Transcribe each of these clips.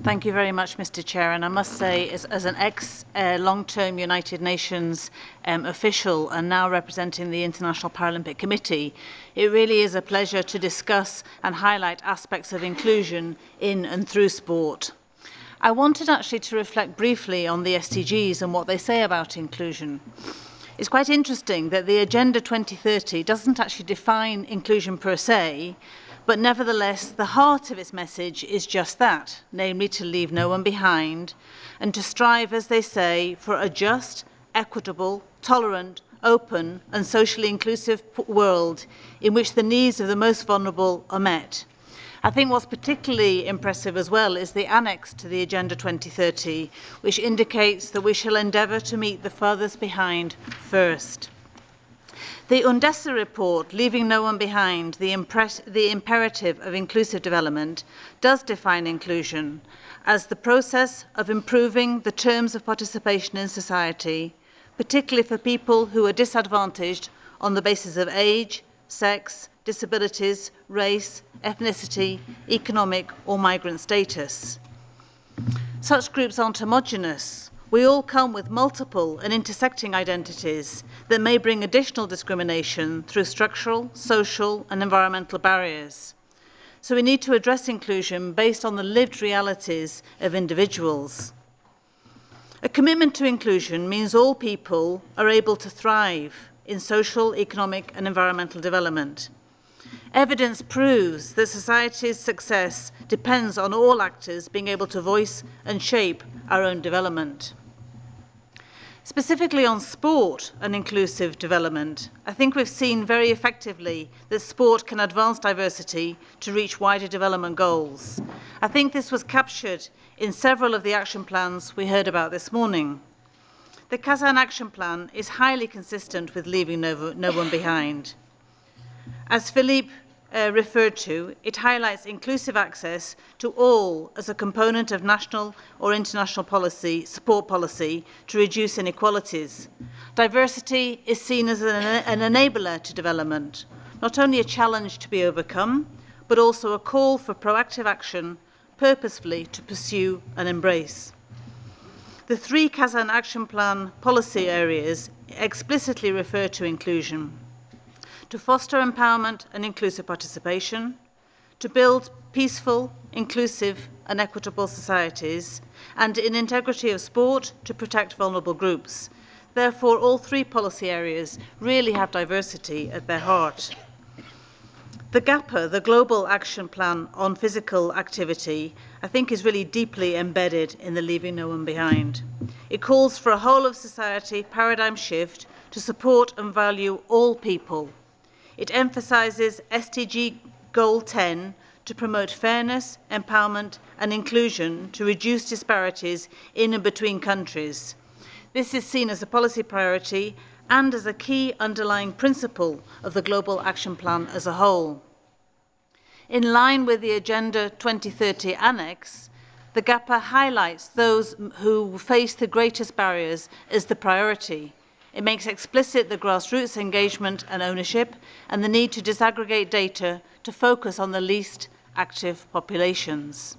Thank you very much, Mr. Chair. And I must say, as an ex-long-term United Nations official and now representing the International Paralympic Committee, it really is a pleasure to discuss and highlight aspects of inclusion in and through sport. I wanted actually to reflect briefly on the SDGs and what they say about inclusion. It's quite interesting that the Agenda 2030 doesn't actually define inclusion per se, but nevertheless, the heart of its message is just that, namely to leave no one behind and to strive, as they say, for a just, equitable, tolerant, open and socially inclusive world in which the needs of the most vulnerable are met. I think what's particularly impressive as well is the annex to the Agenda 2030, which indicates that we shall endeavour to meet the furthest behind first. The Undesa report, Leaving No One Behind, the imperative of inclusive development, does define inclusion as the process of improving the terms of participation in society, particularly for people who are disadvantaged on the basis of age, sex, disabilities, race, ethnicity, economic or migrant status. Such groups aren't homogenous. We all come with multiple and intersecting identities that may bring additional discrimination through structural, social and environmental barriers. So we need to address inclusion based on the lived realities of individuals. A commitment to inclusion means all people are able to thrive in social, economic and environmental development. Evidence proves that society's success depends on all actors being able to voice and shape our own development. Specifically on sport and inclusive development, I think we've seen very effectively that sport can advance diversity to reach wider development goals. I think this was captured in several of the action plans we heard about this morning. The Kazan Action Plan is highly consistent with leaving no one behind. As Philippe referred to, it highlights inclusive access to all as a component of national or international policy, support policy to reduce inequalities. Diversity is seen as an enabler to development, not only a challenge to be overcome, but also a call for proactive action purposefully to pursue and embrace. The 3 Kazan Action Plan policy areas explicitly refer to inclusion: to foster empowerment and inclusive participation, to build peaceful, inclusive and equitable societies, and in integrity of sport, to protect vulnerable groups. Therefore, all 3 policy areas really have diversity at their heart. The GAPA, the Global Action Plan on Physical Activity, I think is really deeply embedded in the Leaving No One Behind. It calls for a whole of society paradigm shift to support and value all people. It emphasises SDG Goal 10 to promote fairness, empowerment and inclusion to reduce disparities in and between countries. This is seen as a policy priority and as a key underlying principle of the Global Action Plan as a whole. In line with the Agenda 2030 Annex, the GAPA highlights those who face the greatest barriers as the priority. It makes explicit the grassroots engagement and ownership and the need to disaggregate data to focus on the least active populations.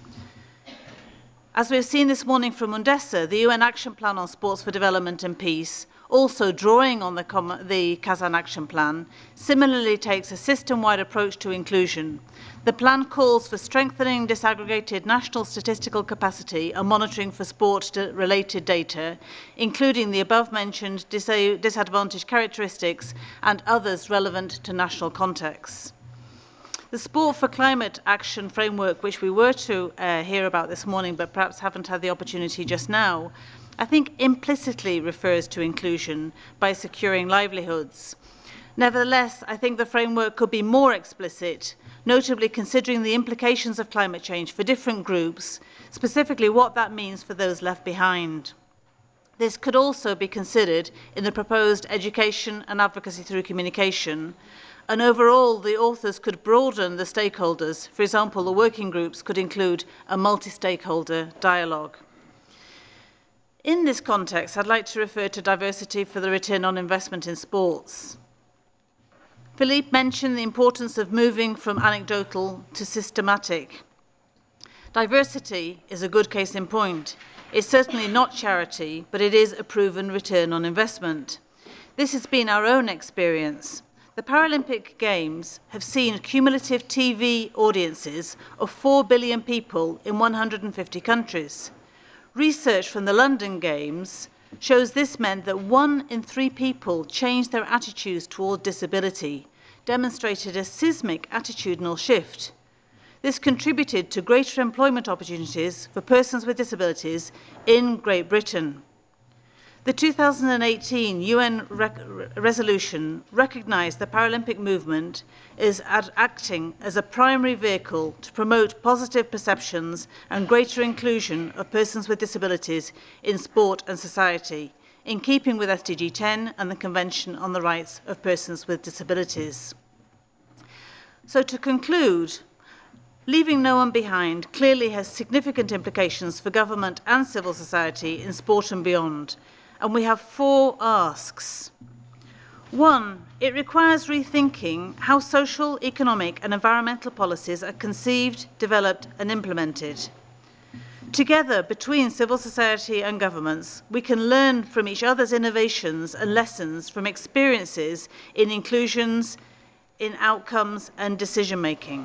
As we've seen this morning from Undesa, the UN Action Plan on Sports for Development and Peace, also drawing on the Kazan Action Plan, similarly takes a system-wide approach to inclusion. The plan calls for strengthening disaggregated national statistical capacity and monitoring for sport-related data, including the above-mentioned disadvantaged characteristics and others relevant to national contexts. The Sport for Climate Action Framework, which we were to hear about this morning, but perhaps haven't had the opportunity just now, I think implicitly refers to inclusion by securing livelihoods. Nevertheless, I think the framework could be more explicit, notably considering the implications of climate change for different groups, specifically what that means for those left behind. This could also be considered in the proposed education and advocacy through communication. And overall, the authors could broaden the stakeholders. For example, the working groups could include a multi-stakeholder dialogue. In this context, I'd like to refer to diversity for the return on investment in sports. Philippe mentioned the importance of moving from anecdotal to systematic. Diversity is a good case in point. It's certainly not charity, but it is a proven return on investment. This has been our own experience. The Paralympic Games have seen cumulative TV audiences of 4 billion people in 150 countries. Research from the London Games shows this meant that 1 in 3 people changed their attitudes toward disability, demonstrated a seismic attitudinal shift. This contributed to greater employment opportunities for persons with disabilities in Great Britain. The 2018 UN resolution recognised the Paralympic movement as acting as a primary vehicle to promote positive perceptions and greater inclusion of persons with disabilities in sport and society, in keeping with SDG 10 and the Convention on the Rights of Persons with Disabilities. So to conclude, leaving no one behind clearly has significant implications for government and civil society in sport and beyond, and we have 4 asks. 1, it requires rethinking how social, economic and environmental policies are conceived, developed and implemented. Together, between civil society and governments, we can learn from each other's innovations and lessons from experiences in inclusions, in outcomes and decision making.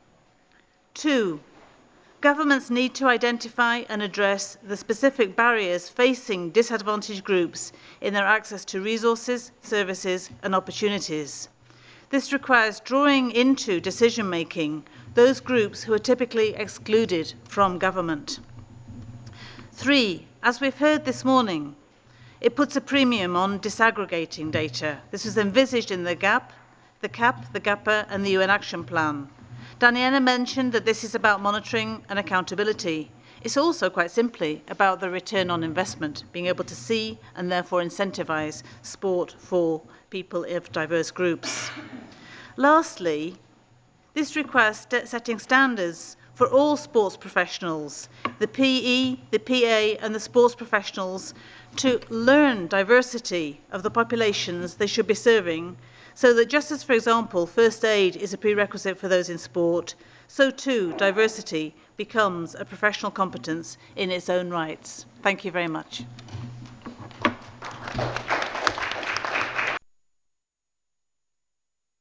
2, governments need to identify and address the specific barriers facing disadvantaged groups in their access to resources, services and opportunities. This requires drawing into decision making those groups who are typically excluded from government. 3, as we've heard this morning, it puts a premium on disaggregating data. This was envisaged in the CAP, the GAPA and the UN Action Plan. Daniela mentioned that this is about monitoring and accountability. It's also quite simply about the return on investment, being able to see and therefore incentivise sport for people of diverse groups. Lastly, this requires setting standards for all sports professionals, the PE, the PA and the sports professionals, to learn diversity of the populations they should be serving, so that just as, for example, first aid is a prerequisite for those in sport, so too diversity becomes a professional competence in its own rights. Thank you very much.